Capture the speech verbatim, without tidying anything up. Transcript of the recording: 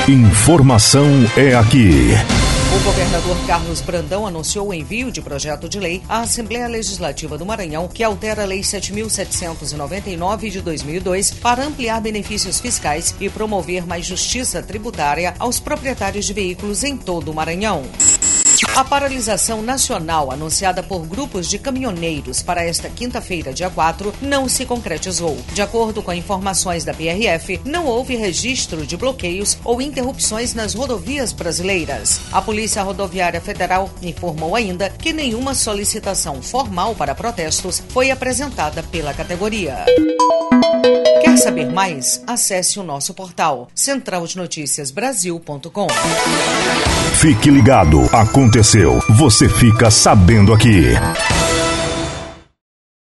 Informação é aqui. O governador Carlos Brandão anunciou o envio de projeto de lei à Assembleia Legislativa do Maranhão, que altera a Lei sete mil setecentos e noventa e nove de dois mil e dois para ampliar benefícios fiscais e promover mais justiça tributária aos proprietários de veículos em todo o Maranhão. A paralisação nacional anunciada por grupos de caminhoneiros para esta quinta-feira, dia quatro, não se concretizou. De acordo com informações da P R F, não houve registro de bloqueios ou interrupções nas rodovias brasileiras. A Polícia Rodoviária Federal informou ainda que nenhuma solicitação formal para protestos foi apresentada pela categoria. Quer saber mais? Acesse o nosso portal central de notícias brasil ponto com. Fique ligado, aconteceu, você fica sabendo aqui.